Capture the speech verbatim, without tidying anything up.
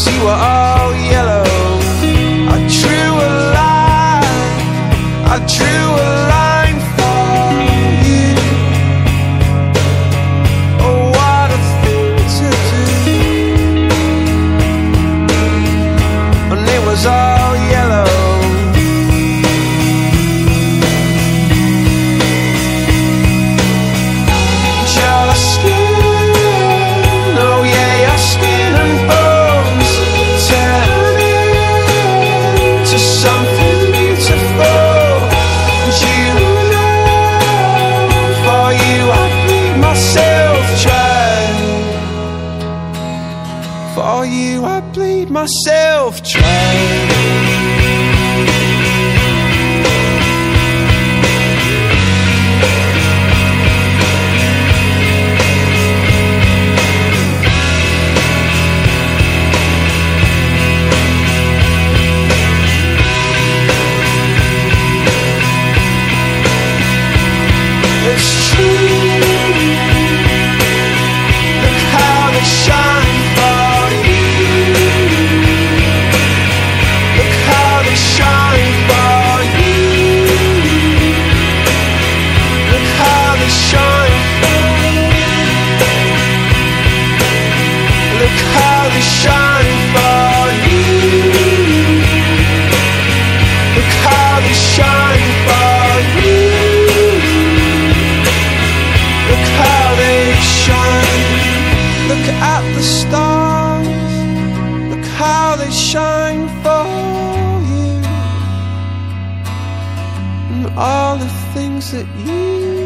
'cause you were all yellow. I drew a line, I drew a line for you. Oh, what a thing to do. And it was all yellow. Your skin, oh yeah, your skin and bones turn into something beautiful. And you know, for you I bleed myself dry. For you I bleed myself dry. It's true. Look how they shine for you. Look how they shine for you. Look how they shine for you. Look how they shine for you. Look how they shine for you. Look how they shine. Look at the stars. Look how they shine for you. And all the things that you